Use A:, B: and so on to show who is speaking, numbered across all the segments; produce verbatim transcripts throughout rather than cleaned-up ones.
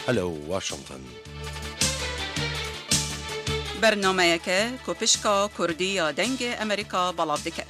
A: هلو واشنطن.
B: برنامه‌ای که کوپشکا کردی یا دنگ امریکا بلاف دکت.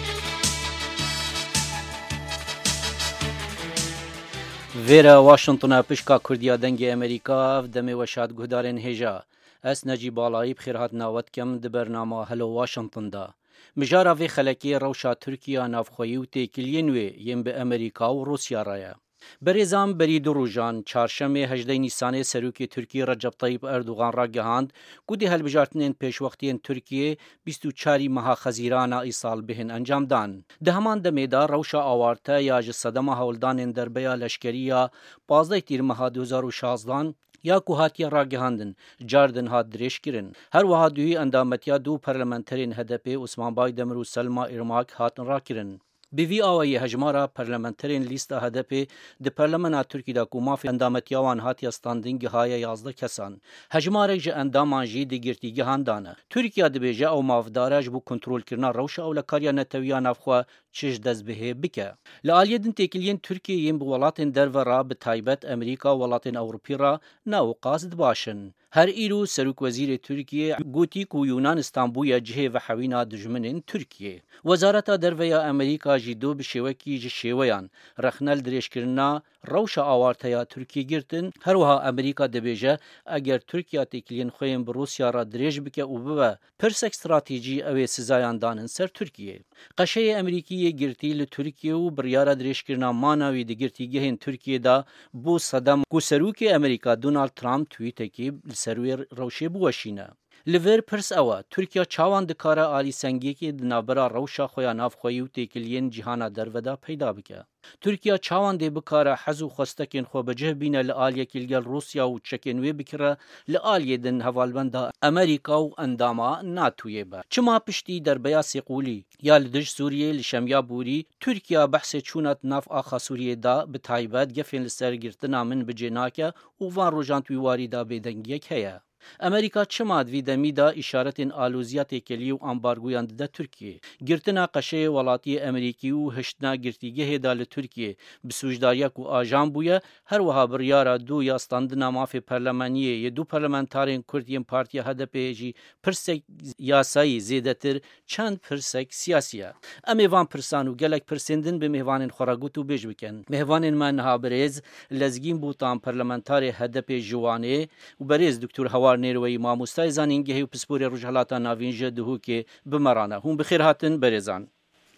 C: ویرا واشنطن پشکا کردی یا دنگ امریکا و دمی وشاد گهدارن هجا. اس نجی بالایی بخیر هات ناوت کم د برنامه هلو واشنطن دا. مجارا وی خلکی روشا ترکیه نافخویی و تکیلین وی یم به امریکا و روسیا رایا. بریزام بری دو روزان چهارشنبه هجده نیسان سروکی ترکیه رجب طیب اردوغان را گهاند گودی هلبجارتنین پیشوقتین ترکیه بیست و چهار ماه خزیران ایصال بهن انجام دان. ده همان دمیدا روشا آوارته یا جسدما هولدان دربیا لشکریا پازده تیر ماه دو هزار و شازده یا کوهاتیا را گهاندن جاردن هات دریش کرن. هر وها دوی اندامتیا دو پرلمنترین هدپی عثمان بای دمر و سلما ایرماک هاتن را کرن. بیوی آوایی هجمارا پرلمنترین لیستا هدپی ده پرلمنا ترکی دا کومافی اندامتیاوان هاتی استاندینگ های یازده کسان. هجمارک جه اندامان جی ده گرتیگه هاندانه. ترکیه ده بیجه او مافدارج بو کنترول کرنا روش او لکاریا نتویان افخوا چش دزبه بکه. لعالیه دن تکیلین ترکیه یم بولاتین درو را به تایبت امریکا ولاتین اوروپی را ناو قاصد باشن. هر ایرو سروک وزیر ترکیه گوتی کو یونان استانبویا جه و حوینا دجمنین ترکیه. وزارت درویا امریکا جدو بشوکی جشویان رخنل دریش کرنا روش آوارتیا ترکیه گرتن. هر وها امریکا دبیجه اگر ترکیه تکیلین خویم بروسیا را دریش بکه او ببه پرس استراتیجی اوی سزایان دانن سر ترکیه. قشه امریکی گرتی ل ترکیه و بریار دریش کرنا ماناوی د گرتیگه هن ترکیه دا بو صدام کو سروک امریکا دونالد ترامپ توییت کی سروی روشی بوشینه. لور پرس اوا ترکیه چاوان دکاره آلی سنگی که دنابرا روشا خویا ناف خویی و تکیلین جهانا درودا پیدا بکه. ترکیه چاوان دی بکاره حزو خستکین خو بجه بینه لآلیه کلگل روسیا و چکینوی بکره لآلیه دن حوالبنده امریکا و انداما ناتویه با. چما پشتی در بیاسی قولی یا لدج سوریه لشمیا بوری ترکیه بحث چونت ناف آخا سوریه دا بتایبت گفین لسرگرتنا من بجناکه و وان روژان تویواری دا بیدنگیه که امریکا چماد وی دمیدا اشارت آلوزیات کلی و امبارگویان ده ترکیه گرتنا قشه ولاتی امریکی و هشتنا گرتیگه دال ترکیه بسوجداریا کو آجان بویا هر وها بریارا دو یا استاندنا مافی پرلمانیه ی دو پرلمنتارین کردیم پارتی هدپی جی پرسک یاسایی زیدتر چند پرسک سیاسیه. امیوان پرسانو گلک پرسندن به مهوان خراگوتو بیج بکن. مهوان من ها بریز لزگین بوتان پرلمنتاری هدپی جوانه و بریز دکتر هوار نیروی ماموستای زانینگه و پسپوری رجحلاتا ناوینجه دهو که بمرانه. هم بخیر هاتن بریزان.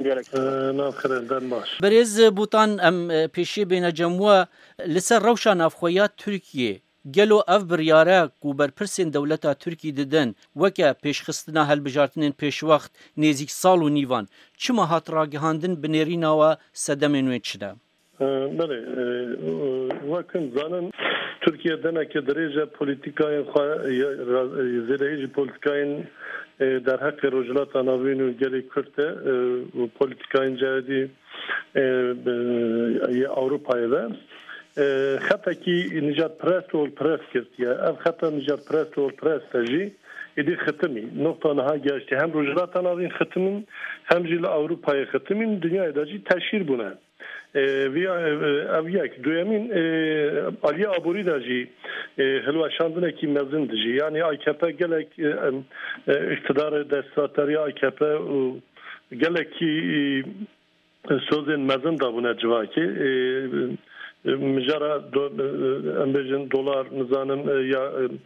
C: بریز بوتان ام پیشی بین جمعه لسر روشان افخویات ترکیه گلو اف بریاره کو بر پرسین دولتا ترکی ددن وکه پیشخستنا هل بجارتنین پیش وقت نزیک سال و نیوان چما هات راگهاندن بنیرینا و صدمینوی چده؟
D: بله وکن زانن Türkiye deneki derece politikayın zireyci politikayın در حق رجلات نوین و گلی کرده و پلیتیکای جدی اروپایی و خطا کی نجات پرست و پرست کردیه اف خطا نجات پرست و پرست تجی ایدی ختمی نقطه نها گشتی هم رجلات نوین ختمین هم جیل اروپایی ختمین دنیای داجی تشیر بونه وی اویک دویمین علی آبوری داجی هلو شاندنه کی مزن دجی یعنی آیکپه گلک اقتدار دستاتری آیکپه گلک کی سوزن مزن دابونه جواکی مجرد امبرجن دلار نزانم یا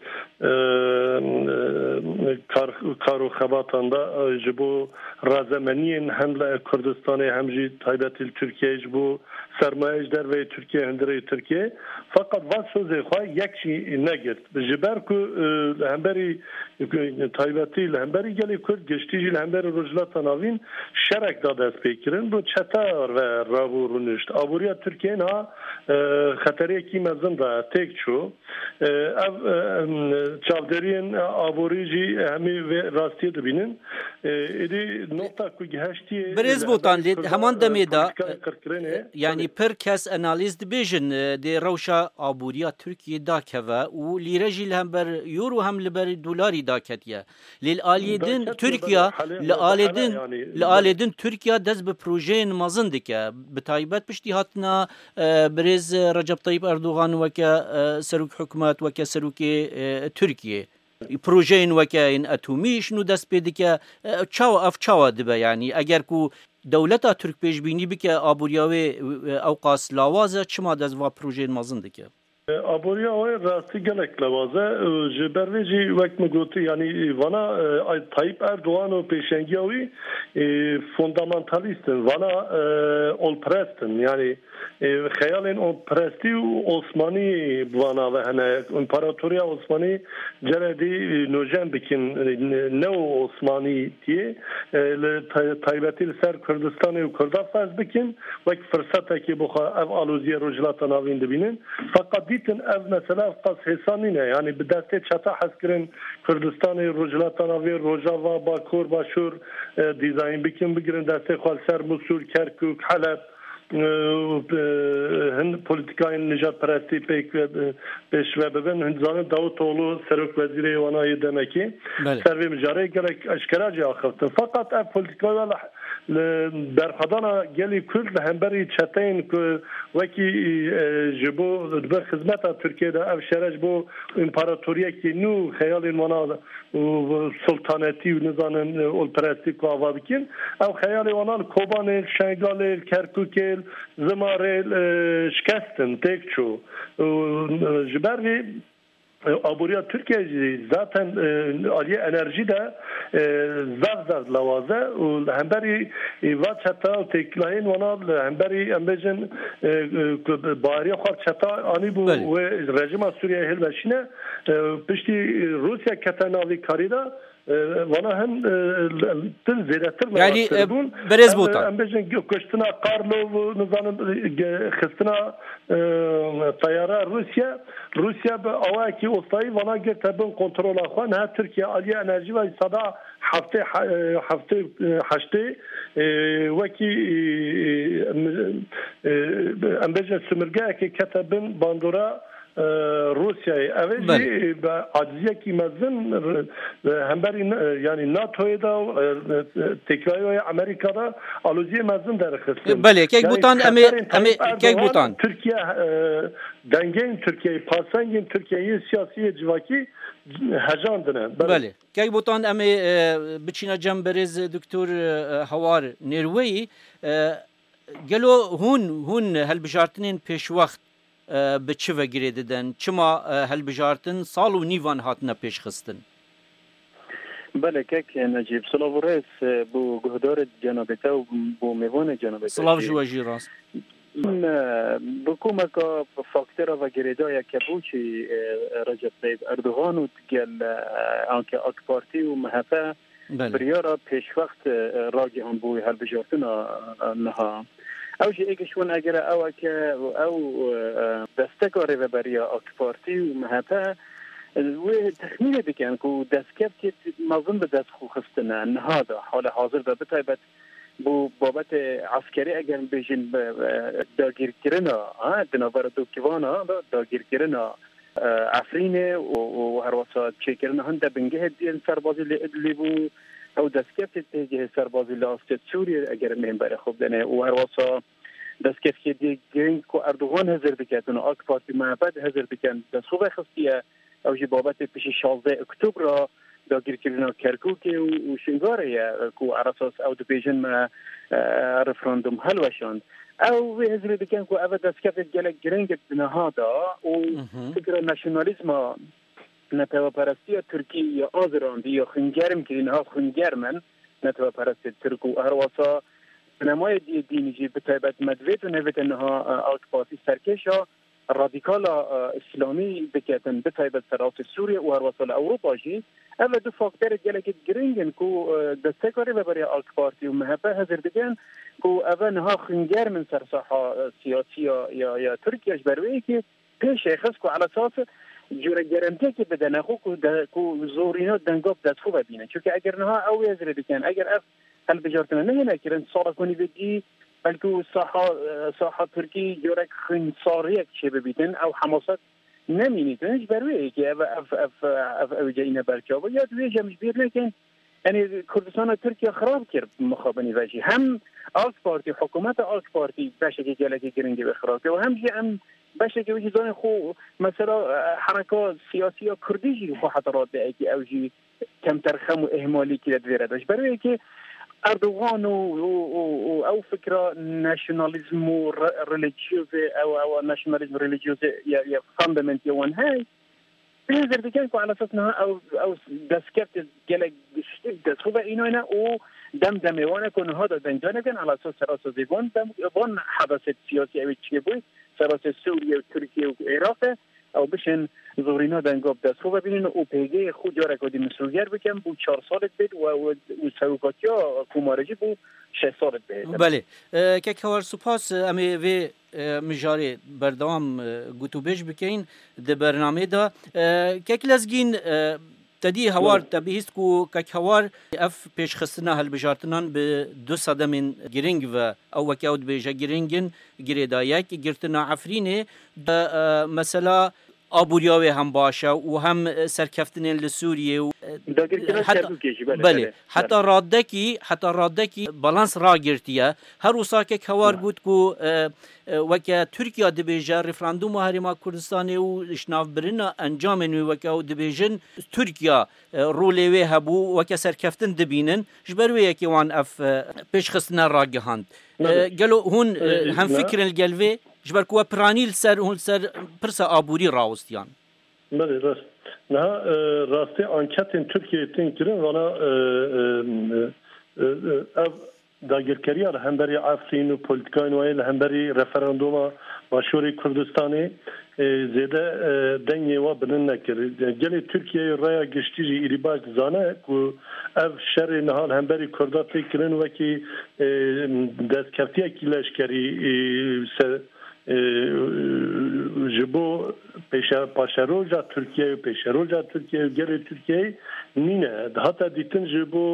D: کارو خباتاندا جبو رازمنین حمله کردستان همجی تایبت ترکیه جبو سرمایه در و ترکیه هندره ترکیه فقط واسه زخواه یکی نگرد جبر کو همبری تایبتی لهمبری گلی کرد گشتیجی لهمبری رجلات ناوین شرک داده است پیکرن بو چطور و رابو رونشت آبوریا ترکیه نا خطری کی مزن دا تک چو اف چاودرین آبوریجی همی راستی دبینن ایدی نقطه کو گهشتی
C: بریز بوتان لید همان دمیدا yani per kes analiz dibêjin dê rewşa aboriya Tirkiyê dakeve û lîre jî li hember euro hem li ber dolarî daketiye. Lê li aliyê din Tirkiye li alê din li alê din Tirkiye dest bi projeyên mezin dike. Bi taybet piştî hatina birê برز رجب طيب أردوغان وكا سروك حكومات وكا سروك تركيا پروژین وکاین اتمیش نو دست پیدا که چاو اف چاو دبه یعنی اگر کو دولتا ترک پیش بینی بکه آبوریاوی اوقاس لاوازه چما دست و پروژین مازن دکه
D: آبوریاوی راستی گلک لاوازه جبرویجی وقت مگوتی یعنی وانا طایب اردوغان و پیشنگیاوی فوندامنتالیستن وانا اولپرستن یعنی خیال این اولپرستی و عثمانی بوانا و هنه امپراتوریا عثمانی جردی نوجن بکن نو عثمانی تیه تایبتی لسر کردستان و کرده فرض بکن وقت فرصت که بخواه اف آلوزی رجلات ناوین دبینن فقط دیتن اف مثلا قص حسانی نه یعنی به دسته چطا حس کرن کردستان رجلات ناوین روجاوا باکور باشور دیزاین بکن بگیرن دسته خوال سر مسول کرکوک حلب هند پلیتیکای نجات پرستی پیک پیشوا ببین هند زمان داوطلو سرک وزیر وانای دمکی سروی مجاری گرک اشکراجی آخفتن فقط اف پلیتیکای ولی در خدانا گلی کرد همبری چتین که وکی جبو در خدمت ترکیه دا اف شرج بو امپراتوریه که نو خیال وانا سلطنتی و نظام اولپرستی که آوا بکن او خیال وانا کوبان شنگال کرکوک زماره شکستن تک چو جبری آبوریا ترکیه zaten عالی انرژی ده زرد زرد لوازه و همبری وات چتا و تکلاین وانا همبری امبیجن باری خواب چتا آنی بو و رژیم سوریه هل بشینه پشتی روسیا کتناوی کاری ده وانا هم تل زیرتر
C: یعنی برز بوتان
D: ام بجن کشتنا قارلو نظام خستنا طیاره روسیا روسیا به اواکی اوستایی وانا گرت بن کنترل اخوان ها ترکیه عالی انرژی و صدا هفته هفته هشته وکی ام بجن سمرگه که کتبن باندورا روسیای اولی با عجزیه کی مزن همبری یعنی ناتوی دا تکرای امریکا دا آلوزی مزن در خستن
C: بله که بوتان امی امی که بوتان
D: ترکیه دنگین ترکیه پاسنگین ترکیه سیاسی جواکی هجاندنه
C: بله که بوتان امی بچینا جنبرز دکتر هوار نیروی گلو هون هون هل بجارتنین پیش وقت به چه وگیره دادن چما هل بجارتن سال و نیوان هاتنا پیش خستن
A: بله که نجیب سلاو رئیس بو گهدار جنابته و بو میوان جنابته
C: سلاو جواجی راست
A: بکومه که فاکتور و گریده که بوچی رجب طیب اردوغان و تگل آنکه آک پارتی و محفه بریارا پیش وقت راگی هم بوی هل بجارتن نها او شيء شون اگر او که او دستکاری و بریا آک پارتی و مهتا و تخمین بکن که دستکب که مظن به دست خو خستنه نهادا حال حاضر دا بتایبت بو بابت عسکری اگر بیشین داگیر کرنا دنابر دو کوانا داگیر کرنا افرینه و هر واسه چه کرنا هنده بنگه دین سربازی لی بو او دستکفت تیجه سربازی لاست سوریه اگر مهم برای خوب دنه و هر واسه دستکفت دی گرینگ کو اردوغان هزر بکن و آک پارتی معبد هزر بکن دست خوب خستیه او جی بابت پیش شازده اکتبر را داگیر کردن کرکوک و شنگاره کو عرصاص او دو بیجن ما رفراندوم حلوشاند او هزر بکن کو او دستکفت گلک گرینگ نهادا و فکر نشنالیزم نتوا پرستی ترکی یا آذراندی یا خنگرم که اینها خنگرمن نتوا پرستی ترکو هر واسا نمای دی دینیجی بتایبت مدویت و نویت انها آک پارتی سرکشا رادیکال اسلامی بکتن بتایبت سراس سوریه و هر واسا اروپا جی اول دو فاکتر گلکت گرینگن کو دستکاری ببری آک پارتی و محبه هزر بگن کو اول نها خنگرمن سرساحا سیاسی یا یا ترکیش بروی که پیش خص کو على اساس جوره گرانتی که بدن خو کو زورینا دنگاب دست خوب ببینن چون که اگر نه او یزر بکن اگر اف هل بجارتنا نه نکردن صار کنی بدی بلکه صحه صحه ترکی جوره خنصاریه چه ببینن او حماست نمینید هیچ بروی که اف اف اف اف جاینا برچاو یا دوی جمش بیر لیکن یعنی کردستان ترکیه خراب کرد مخابنی وجهی هم آک پارتی حکومت آک پارتی بشه که گلگی گرنگی بخراب و هم هم بشه که وجدان خو مثلا حرکات سیاسی کردی جی خو حضرات اگه اوجی کم ترخم و اهمالی که دویره داشت برای که اردوغان و او فكره ناشوناليزم ريليجيوز او او ناشوناليزم ريليجيوز يا يا فاندمنت يوان هاي بنظر بكانكو على اساسنا او او دسكت جلك دس هو انه انا او دم دم وانا كون هذا دنجانا كان على اساس راس زيغون بون حدث سياسي او تشيبوي سراس سوريا وتركيا وعراق او بشن زورینا دنگاب دست خوب ببینین او پیگه خود جاره کدی مسئولیت بکن بو چهار سالت بید و و سوکاتی ها کومارجی بو شش سالت بید.
C: بله که کوار سپاس امی وی مجاری بردام گوتو بیش بکین ده برنامه دا که کلزگین تدی هوار تبیست کو که هوار اف پیش خستنا هل بجارتنان به دو صده من گرینگ و او وکاود بیجا گرینگن گریدا یک گرتنا عفرینه مثلا آبوریاوی هم باشه و هم سرکفتنین لسوریه و
A: حتی
C: بله حتی رادکی حتی رادکی بالانس را گرتیه هر وسا که کوار بود کو وکه ترکیه دبیجه رفراندوم هریما کردستان و اشناف برنا انجام نو وکه دبیجن ترکیه رولیوی هبو وکه سرکفتن دبینن جبروی یکی وان اف پیش خستنا را گهاند گلو هون هم فکر الگلوی جبر کوه پرانیل سر هون سر پرسا آبوری راوستیان.
D: بله راست. نه راستی انکتین ترکیه تین کردن وانا اف داگرکاری ها هم بری عفرین و پولیتیکای نوعی هم بری رفراندوم مشهوری کردستانی زیاده دنگی و بلند نکرد. گلی ترکیه رای گشتیجی ایریباج زانه که اف شر نهال هم بری کردات کردن و کی دستکفتی کی لشکری سر جبو پیشا پاشروجا ترکیه و پیشروجا ترکیه و گری ترکیه نینه حتی دیتن جبو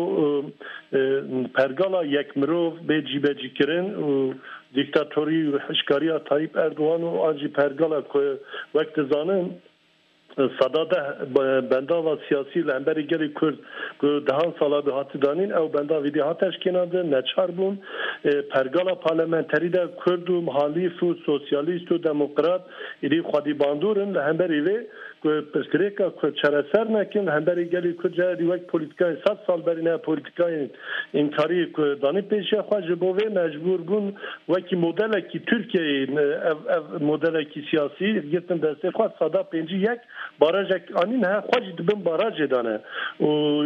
D: پرگالا یک مروف بیجی بیجی کرن و دیکتاتوری و حشکاری طایب اردوان و آنجی پرگالا که وقت زانن صداده بندا و سیاسی لنبری گری کرد که دهان سالا به هاتی دانین او بندا ویدی هاتش کنانده نچار بون پرگالا پارلمنتری ده کرد و محالیف و سوسیالیست و دموکرات ایدی خودی باندورن لنبری وی که پرسکریکا که چرسر نکن لنبری گری که جایی وقت پولیتیکای صد سال بری نه پولیتیکای انکاری که دانی پیشه خواه جبوه مجبور بون وکی مدل کی ترکیه مدل کی سیاسی گیتن دسته خواه صدا پنجی یک باراج آنین ها خواهد دبن باراج دانه و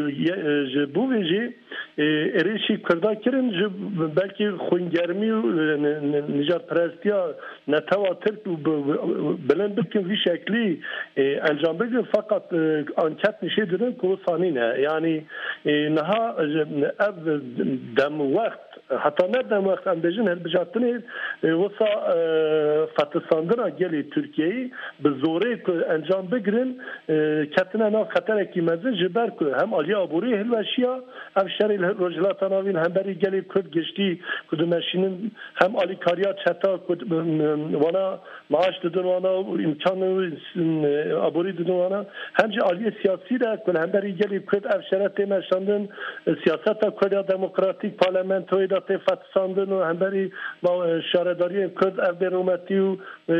D: بو ویجی ایریشی کرده کرن بلکه خونگرمی و نجات پرستیا نتوا ترک بلند بکن وی شکلی انجام بگیر فقط انکت نشه دیدن که سانینه یعنی نها اب دم وقت حتی نه دم وقت هم بجن هل بجاتنی وصا فتساندنا گلی ترکیه به زوره که انجام بگیرن کتنه نا خطر کی مزه جبر که هم آلی آبوری هلوشیا هم شری رجلات ناوین هم بری گلی کرد گشتی کدوم ماشینن هم آلی کاریا چتا کد وانا معاش دادن وانا امکان آبوری دادن وانا همچه آلی سیاسی را کن هم بری گلی کرد افشارت نشاندن سیاست کرد دموکراتیک پارلمنت و دات فتساندن و هم بری با شارداری کرد افبرومتی و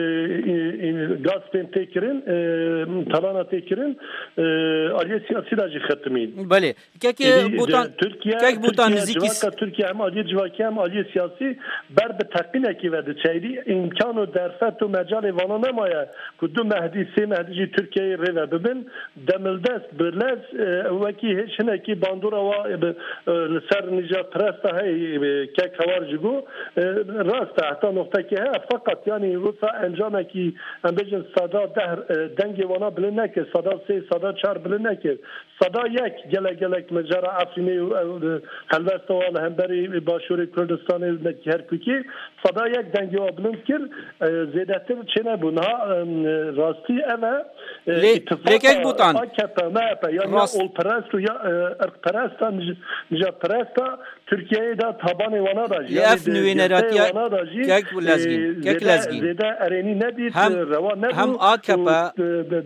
D: گاز پنته کرن تلانا تکرن آلی سیاسی را جی ختمید.
C: بله که بوتان
D: ترکیه بوتان نزدیکی ترکیه هم آلی جواکی هم آلی سیاسی بر به تقینه کی وده چیدی امکان و درفت و مجال وانا نمایه که دو مهدی سه مهدی جی ترکیه رو ببین دملدست برلز وکی هیچ نه کی باندورا و سر نجات پرسته هی که کوار جگو راست حتی نقطه که ها فقط یعنی وسا انجام کی ام بجن صدا ده دنگ وانا بلند نکرد صدا سه صدا چهار بلند نکرد صدا یک گله گله مجرا افرینی و هلوست و همبری باشور کردستان هرکوکی صدا یک دنگی و بلند کرد زیادتر چه نبود ها راستی اما
C: لیکن بوتان
D: آکتا نه یا اول پرست و یا ارق پرست نجات پرست ترکیه دا تابان وانا داشت
C: لیف نوینراتی یک لازگین یک لازگین
D: زیاده ارینی ندید
C: هم
D: روا ندید
C: هم آکپا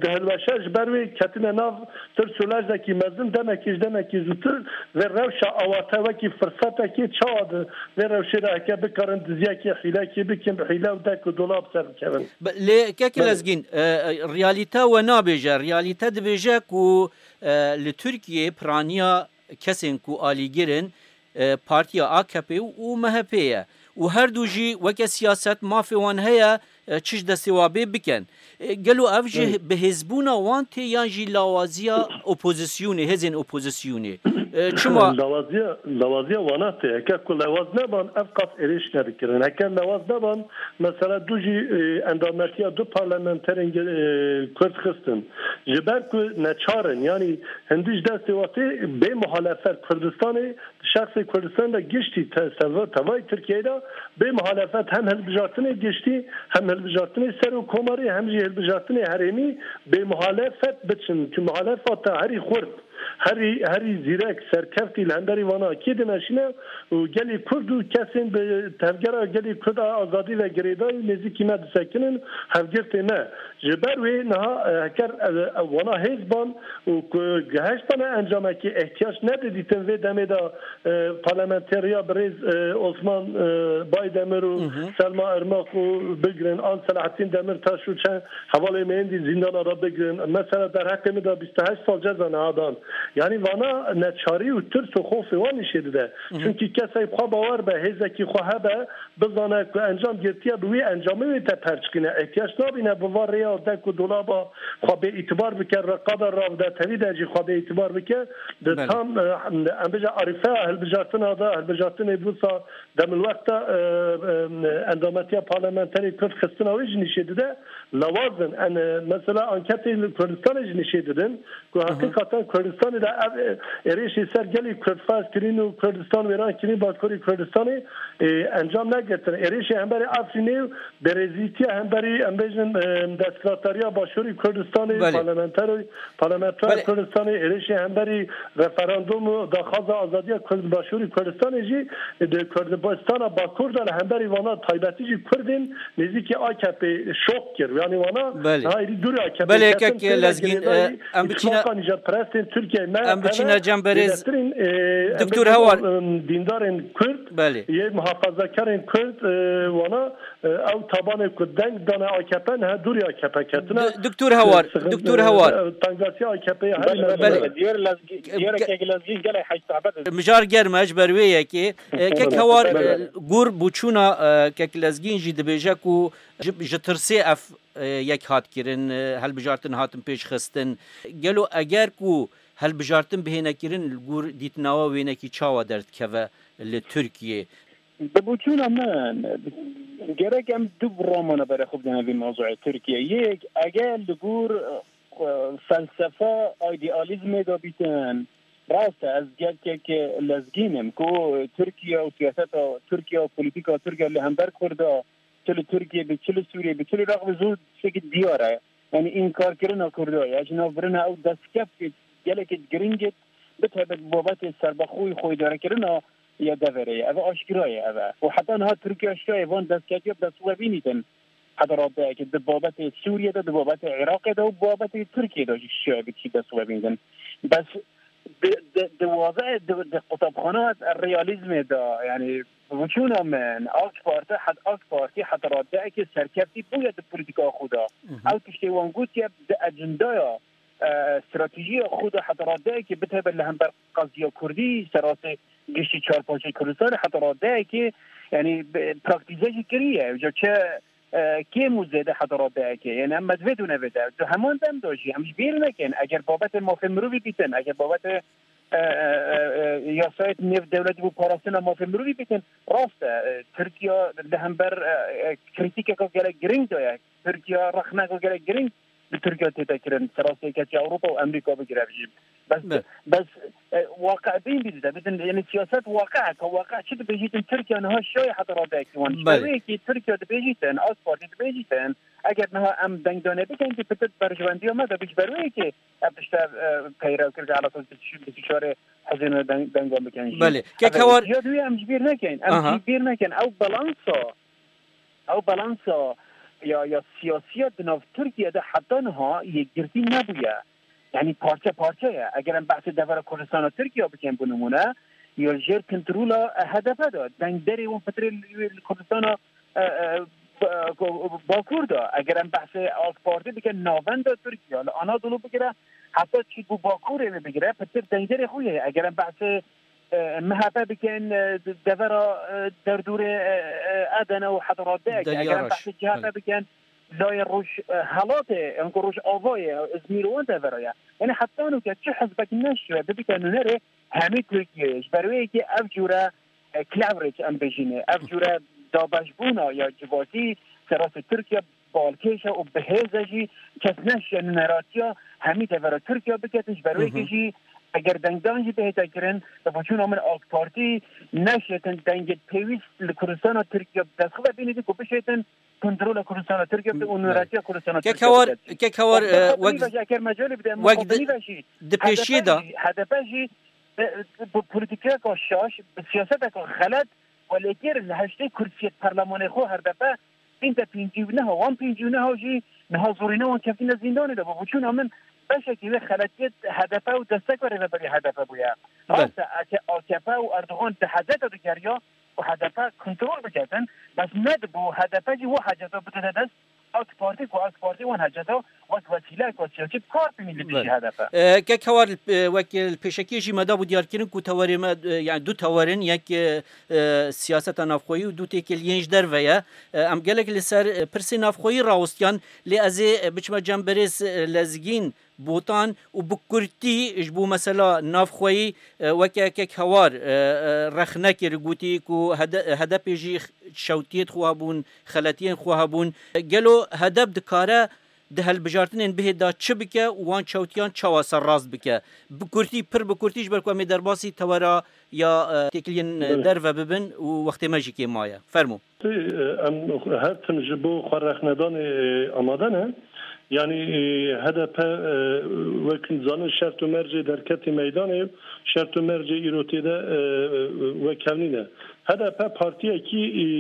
D: هلوشش بروی کتن ناف تر سولاج دکی مزن دمکیش دمکی زوتر و روش آواته وکی فرصته کی چاد و روش را که بکارن دزیا کی خیله کی بکن خیله و دک دولاب سر کردن
C: لی که لازگین ریالیتا و نابجه ریالیتا دبجه کو لترکیه پرانیا کسین کو آلیگرن پارتیا آکپی و مهپیه و هر دو جی وک سیاست مافی وان هیا چش دستوابه بکن گلو افجه به حزبونا وان تی یان جی لاوازیا اپوزیسیونی هزین اپوزیسیونی چما
D: لوازیا لوازیا وانا ته که کل لواز نبان افقاس ایش نکردن هک لواز نبان مثلا دو جی اندامتیا دو پارلمانترین کرد خستن جبر کو نچارن یعنی هندیش دستواتی به مخالفت کردستان شخص کردستان دا گشتی تصور توای ترکیه دا به مخالفت هم هلبجاتنی گشتی هم هلبجاتنی سر و کماری هم جی هلبجاتنی هرمی به مخالفت بچن که مخالفت هری خورد هری هری زیرک سرکفتی لندری وانا کی دمشینه و گلی کرد و کسین به تفگرا گلی کرد آزادی و گریدای نزدیکی ما دسکنن هفگرت نه جبر و نه هکر وانا حزبان و گهشتن انجامه که احتیاج ندیدن و دمه دا پارلمانتریا بریز عثمان بایدمر و سلما ارماق و بگرن آن صلاحتین دمر تاشو چند حواله مهندی زندان را بگرن مثلا در حق می دا بیست و هشت سال جزا نهادان یعنی وانا نچاری و ترس و خوف وانی شده چونکی کسی خواه باور به هزکی خواه به بزانه که انجام گرتیه به وی انجامه وی تپرچکنه احتیاج نابینه بوار ریا دک و دولابا خواه به اعتبار بکر رقابه راو ده توید اجی خواه به اعتبار بکر ده تام انبجا عرفه هلبجاتن آده هلبجاتن بوسا دم الوقت اندامتیا پارلمانتری کرد خستن آویج نشده ده لوازن ان مثلا انکتی کردستان اج نشده دن که حقیقتا کردستان دا ایریشی سر گلی کردفاز کرین و کردستان ویران کرین بادکوری کردستانی انجام نگرتن ایریشی هم برای افرینی برزیتی هم برای امبیجن دستگاتاریا باشوری کردستانی پارلمانتری پارلمانتری کردستانی ایریشی هم برای رفراندوم داخواز آزادی کرد باشوری کردستانی جی کردستان با کرد هم برای وانا تایبتی جی کردین نزدیک آکپ شوک کرد یعنی وانا های دوری آکپ
C: بله که لازگین ام بچینا
D: ترکیه ما
C: ام بچینا جنبرز دکتر هوار
D: دیندارن کرد
C: بله
D: یه محافظه‌کارن کرد وانا او تابان کدنگ دانه آکپن ها دوری آکپ کتنا
C: دکتر هوار دکتر هوار
D: تنگاسی آکپ
A: بله دیار لازگی دیار که لازگی گله حج تعبد
C: مجار گرمج برویه که که هوار گور بوچونا که لازگین جی دبیجه کو جترسی اف یک هات کرن هل بجارتن هاتن پیش خستن گلو اگر کو هل بجارتن بهینه کرن گور دیتناوا وینکی چاوا درد که لترکیه
A: ببوچون من گرک ام دو برامانه برای خوب دنوی موضوع ترکیه یک اگر لگور فلسفه ایدئالیزم دا بیتن راست از گرک که لزگینم که ترکیه و سیاست ترکیه و پولیتیکا ترکیه اللي هم بر کرده چلو ترکیه به چلو سوریه به چلو رقم زود شکل دیاره یعنی این کار کردن کرده یا جناب برنا او دستکف که گلک گرینگت بتهبت بابت سربخوی خوی داره کردن یا دوره او آشکرایه او و حتی انها ترکیه اشتای وان دستکفی دستوه بینیدن حضرات ده که بابت سوریه ده بابت عراق ده و بابت ترکیه ده شای بچی دستوه بینیدن بس دوازه د قطبخانات الرياليزم دا يعني وشونا من اكس بارتي حد اكس بارتي حتى رده که سرکفتی بوید پولیتیکا خودا او تشتی وانگوت که اجندا استراتژی خودا حتى رده که بتهب اللي هم بر قضیه کردی سراسه گشتی چهار پاچه کردستان حتى رده که يعني براکتیزه کریه جو چه کی موزده حتی رابطه که یعنی هم مدوید و نویده تو همان دم داشتی همش بیر نکن اگر بابت مافی مروی بیتن اگر بابت یاسایت نف دولتی و پاراستن مافی مروی بیتن راست ترکیه ده هم بر کریتیکه که گله گرینگ داید ترکیه رخنه که گله گرینگ به ترکیه تیتا کرن سراسه که اروپا و امریکا بگیره بجیم بس بس واقع بین بیده بدن یعنی سیاست واقع که واقع چه بجیتن ترکیه نها شای حتی را داکتوان شوی که ترکیه بجیتن آسپارتی بجیتن اگر نها ام دنگ دانه بکن که پتت برجواندی آمده بیش بروی که ابتشتر پیرو کرده علاقه بسیار حزین دنگ دان بکن
C: بله که کوار
A: یادوی ام جبیر نکن ام جبیر نکن او بالانسا او بالانسا یا یا سیاسیت ناف ترکیه ده حتی نها یک گرتی نبویه، یعنی پارچه پارچه. اگر بحث دور کردستان و ترکیه بکن بنمونه یا جر کنترول هدف داد دنگ دری اون فتره کردستان باکور دا. اگر بحث آک پارتی بکن ناوند ترکیه آنا دلو بگیره حتی چی بو باکوره بگیره پتر دنگ دری خویه. اگر بحث مهابه بکن دورا در دور ادنه و حضرات ده. اگر بحث جهته بکن لای روش حالاته انکو روش آوای ازمیروان دورایه. یعنی حتی انو که چه حزبک نشوه ببکن نره همه ترکیهش بروی که اف جوره کلاورج ام بجینه، اف جوره دابش بونا یا جواتی سراس ترکیه بالکیشه و بهیزشی کس نشه نراتیا همه دورا ترکیه بکتش بروی کشی اگر دنگدانجی بهتا کرن و چون آمن آک پارتی نشیتن دنگت پیویست لکردستان و ترکیه دستخواه بینیدی که بشیتن کنترل کردستان و ترکیه به اونوراتیا کردستان و ترکیه
C: ككور ككور
A: وقت اگر مجال بده
C: وقت دپیشی دا
A: هدفشی پولیتیکا که شاش سیاست که غلط ولی اگر لحشته کرسیت پارلمانی خو هر دفعه این تا پینجیونه ها وان پینجیونه ها جی نه زورینه وان کفین زندانه دا و چون آمن باشه که خلاتیت هدفه و دسته کاری و بری هدفه بویا. راسته آکپه و اردوغان تحضیت دو کریا و هدفه کنترول بکردن بس ند بو هدفه جی و حجتا بوده دست آک پارتی که آک پارتی وان حجتا و وسیله که سیاسی کار بینید بیشی هدفه.
C: که کوار وکیل پیشکیشی مدا بود دیار کردن که تواری مد یعنی دو توارن یک سیاست نافخویی و دو تکل ینج در ویا ام گلک لسر پرسی نافخویی راوستیان لازه بچم جنبرز لزگین بوتان و بکرتی جبو مثلا نافخویی وکه که کوار رخنکی رگوتی کو هدف جی شوتیت خوابون خلاتین خوابون گلو هدف دکاره ده هل بجارتن به دا چه بکه وان چوتیان چواسر راز بکه بکرتی پر بکرتیش برکو می درباسی تورا یا تکلین در و ببن و وقت ماجی که مایا فرمو
D: ام هر تم جبو خرخندان آماده نه یعنی هدف وکیل زان شرط و مرج در کت میدان شرط و مرج ایروتی ده وکلنینه هدف پارتیه کی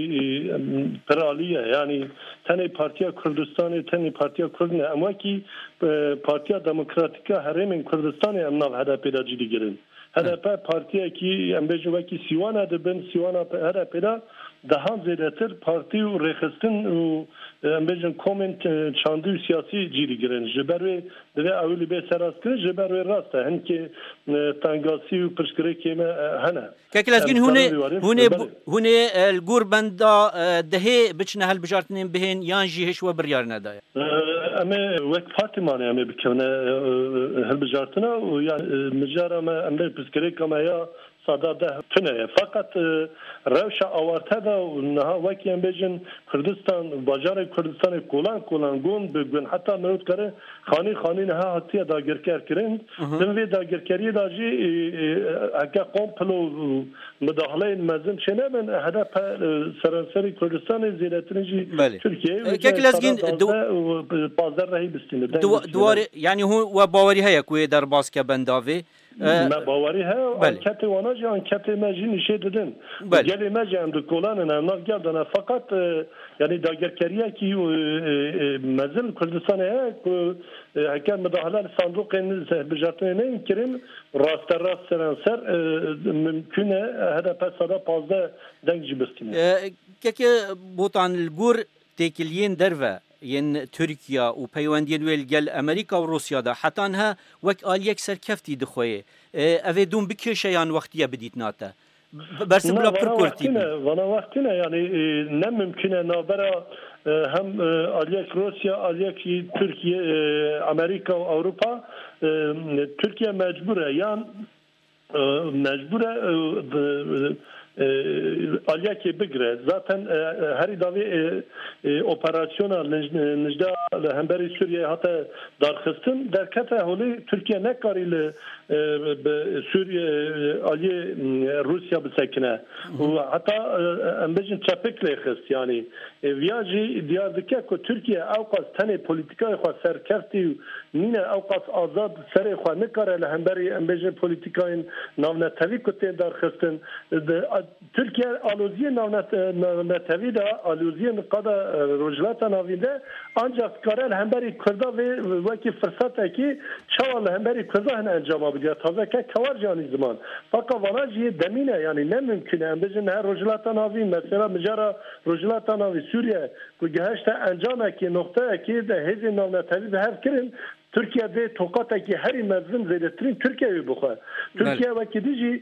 D: پرالیه یعنی تنی پارتیا کردستان تنی پارتیا کردنه اما کی پارتیا دموکراتیکا هرمین کردستان ام ناو هدف پیدا جدی گرن هدف پارتیا کی ام بجو کی سیوانا دبن سیوانا هدف پیدا دهان زیادتر پارتی و رخصتن و ام بجن کومنت چاندی سیاسی جدی گرن جبروی دوی اولی به سراس کرد جبروی راسته هن که تنگاسی و پشکره کیمه هنه
C: که لازگین هونه هونه هونه الجور بندا دهه بچنه هل بجارتنین بهن یانجی هش و بریار ندای
D: اما وقت فاطمه نه اما بکنه هل بجارتنا و یا مجارا ما اما پشکره کما یا صداده تنه فقط روش آورته دا و نها وکی هم بجن کردستان باجار کردستان کلان کلان گون بگون حتی نرود کره خانی خانی نها حتی داگرکر کرند دنوی داگرکری دا جی اگه قوم پلو مداخله مزم چنه من هدف سرانسری کردستان زیرتنی جی ترکیه
C: که لازگین
D: پازدر رهی بستینه
C: دوار یعنی هو و باوری هیا کوی در باز که بنداوی
D: ما باوری ها انکت وانا جا انکت مجی نشه دادن گلی مجی هم دو کلان نمناف گردن فقط یعنی داگرکریه کی مزل کردستان ها که مداخله صندوق بجارتنه نیم کریم راست راست سرانسر ممکنه هدف صدا پازده دنگ جی بستینه
C: که بوتان الگور تکلیین درو ین ترکیه و پیوندین ویل گل امریکا و روسیا دا حتی انها وک آل یک سرکفتی دخواه اوه دون بکشه یان وقتیه بدید ناتا برس بلا پر کرتی بی
D: وانا وقتی نه یعنی نممکنه نابرا هم آل یک روسیا آل یک ترکیه امریکا و اوروپا ترکیه مجبوره یان مجبوره آلیا که بگره zaten هری داوی اپراسیونال نجدا همبری سوریه حتی درخستن در کته هولی ترکیه نکاری ل سوریه علی روسیا بسکنه و حتی ام بجن چپک لیخست یعنی ویاجی دیار دکه که ترکیه اوقات تنه پولیتیکای خود سرکفتی نینه اوقات آزاد سر خود نکاره لهمبری ام بجن پولیتیکای ناونتوی کتین در خستن ترکیه آلوزی ناونتوی دا آلوزی نقاده رجلات ناوینده آنجا کاره لهمبری کرده و وکی فرصت که چوا لهمبری کرده هن انجام بگیره تازه که کوار جانی زمان فقط واناجی دمینه یعنی نممکنه ام بجن هر رجلات ناوین مثلا مجارا رجلات ناوی سوریه که گهشت انجامه که نقطه که ده هزی ناونتوی به هر کرن ترکیه ده توقعاته که هری مزن زیرترین ترکیه بخواه ترکیه وکی دیجی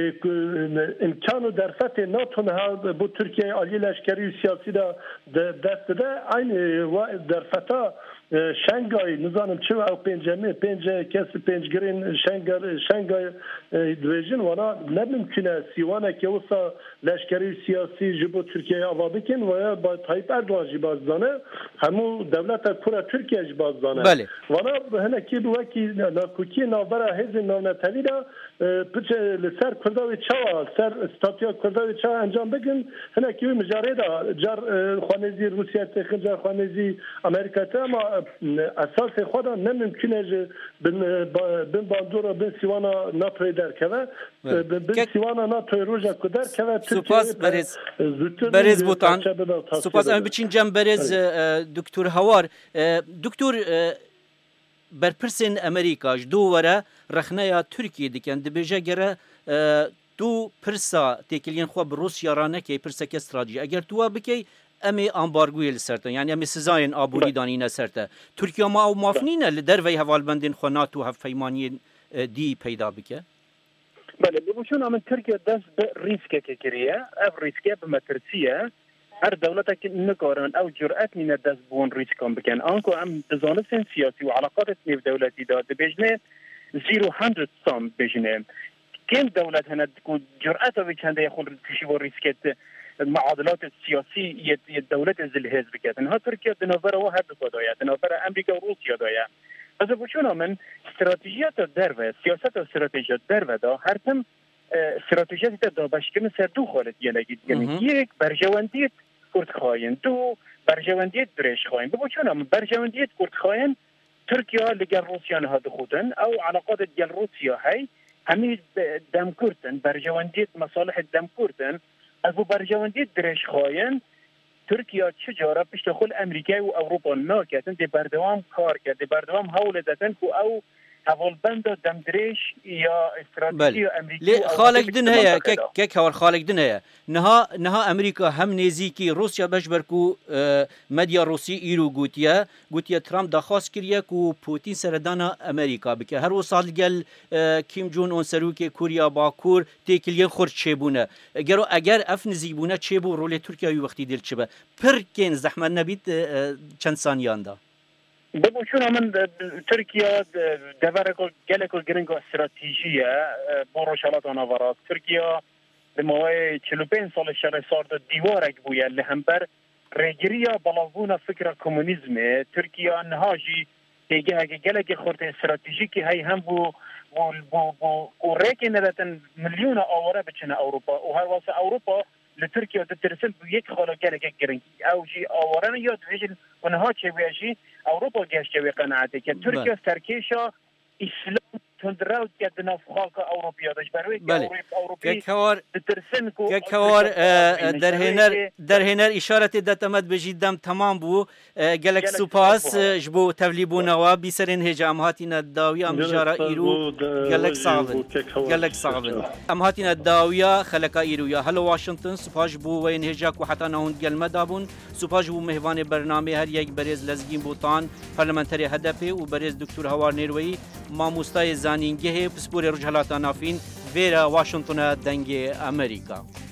D: امکان و درفت ناتو نها بو ترکیه عالی لشکری و سیاسی دا دست ده این درفتا شنگای نزانم چه او پنجمه پنج کس پنجگرین شنگای شنگای دویژن وانا نممکنه سیوانه که وسا لشکری سیاسی جبو ترکیه آوابه کن و یا با تایپ اردوان جی بازدانه همو دولت پورا ترکیه جی بازدانه
C: بله
D: وانا هنه که بوکی ناکوکی نابرا هز ناونتوی دا پچه لسر کرداوی چاوا سر استاتیا کرداوی چاوا انجام بگن هنه که مجاره دا جار خوانیزی روسیه تخن جار خوانیزی امریکا تا اما اساس خدا نممکنه بن بن باندورا بن سیوانا ناتوی در که بن سیوانا ناتوی روژا کدر که
C: سپاس برز برز بوتان سپاس ام بچین جم برز دکتر هوار دکتر برپرسین امریکاش دو وره رخنه ترکیه دیکن دبیجه گره دو پرسا تکلین خواب روسیا رانه که پرسا که استراتژی اگر تو بکی امی امبارگوی لسرته یعنی امی سزاین آبوری دانینه سرته ترکیه ما او مافنینه لدروی حوالبندین خوناتو هفیمانی دی پیدا بکه
A: بله ببوشون امن ترکیه دست به ریسکه که کریه اف ریسکه به مترسیه هر دولت که نکارن او جرأت نینه دست بون ریسکان بکن آنکو ام دزانستین سیاسی و علاقات نیو دولتی داد بجنه زیرو هندرد سام بجنه کن دولت هنه جرأت او چنده یخون کشی و ریسکت معادلات السياسي الدولة الهز بكات انها تركيا دنافر واحد دايا دنافر امريكا وروسيا دايا از بچونا من استراتيجيات درو سياست و استراتيجيات درو دا هر تم استراتيجيات دا باشكن سر دو خالد يلاگید یعنی یک برجواندیت کرد خواهین دو برجواندیت درش خواهین بچونا من برجواندیت کرد خواهین تركيا لگل روسيا نه خودن او علاقات ديال روسيا هي همي دم كردن برجواندیت مصالح دم كردن از بو برجواندی درش خواهن ترکیه چجاره پشت خود امریکا و اروپا ناکتن دی بردوام کار کرد دی بردوام حول دادن که او حوالبند دم درش یا استراتژی امریکا
C: خالق دن هيا كيك هور خالق دن هيا نها نها امريكا هم نزيكي روسيا باش بركو مديا روسي ايرو غوتيا غوتيا ترامب دخواست كريا كو بوتين سردانا امريكا بك هر وصال قال كيم جون اون سروكي كوريا باكور تيكلين خور تشيبونه اگر اگر اف نزيبونه تشيبو رول تركيا يو وقتي دل تشبه پركين زحمه نبيت چند ثانيان دا
A: ببوشون من تركيا دفرق جالكو جرينجو استراتيجيه بروشالات نافارات تركيا بموای چهل و پنج سال شرع سارد دیوارک بویا لهمبر رجریا بلاغونا فکر کمونیزم ترکیه نهاجی دیگه اگه گلک خورد استراتژیکی هی هم بو بو بو بو و ریکی نداتن میلیون آواره بچنه اروپا و هر واسه اروپا لترکیه دترسل بو یک خاله گلک گرنگ او جی آواره یاد ویجن و نها چه بیشی اروپا گشته وی قناعته که ترکیه سرکیشا اسلام تندراود که ناف خاک اروپا داشت برای
C: بله
A: اروپی
C: کار
A: دترسن کو
C: کار در هنر در هنر اشارت دتمد بجیدم تمام بو گلک سپاس جبو تولیبو نوا بیسرین هجام هاتینا داویا مجارا ایرو گلک صاحب گلک صاحب ام هاتینا داویا خلقا ایرو یا هلو واشنطن سپاس بو وین هجاک و حتی نهون گلمه دابون سپاس بو مهوان برنامه هر یک برز لزگین بوتان پارلمانتری هدفه و برز دکتر هوار نیروی ماموستای زانینگه پسپور رجحلات نافین ویرا واشنطن دنگ امریکا